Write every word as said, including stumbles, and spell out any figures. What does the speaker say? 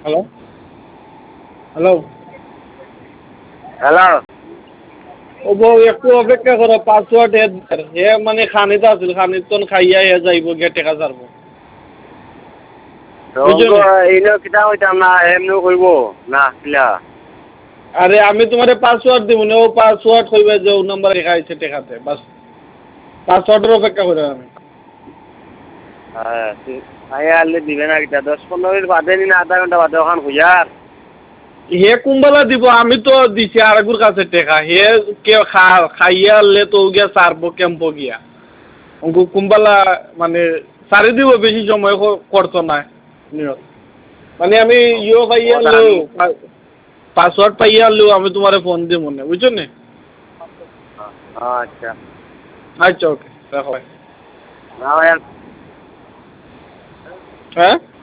hello hello hello ও বউ একটু অপেক্ষা করো পাসওয়ার্ড হে মানে খানিতে আছিল খানিত খাইয়া হে যাইব গিয়ে টেকা ছাড়বো বুঝছো এইনো কিতা হইতাম না এমনিও করব না কিলা আরে আমি তোমারে পাসওয়ার্ড দিব না ও পাসওয়ার্ড কইবে যে ও নাম্বার লেখা আছে টেকাতে বাস পাসওয়ার্ডের অপেক্ষা করে আমি হ্যাঁ আয়া আলে দিবে না কিতা দশ পনেরো মিনিট বাদে নি না আধা ঘন্টা বাদে ওখান খুঁজার হে কুম্বালা দিব আমি তো দিছি আরেকুর কাছে টেকা হে কে খা খাইয়া আনলে তো গিয়া সারবো ক্যাম্প গিয়া অঙ্কু কুম্বালা মানে সারি দিব বেশি সময় করতো না নিয়ত মানে আমি ইও পাইয়া আনলো পাসওয়ার্ড পাইয়া আনলো আমি তোমারে ফোন দিব মনে বুঝছো নি আচ্ছা আচ্ছা ওকে রাখো না হ্যাঁ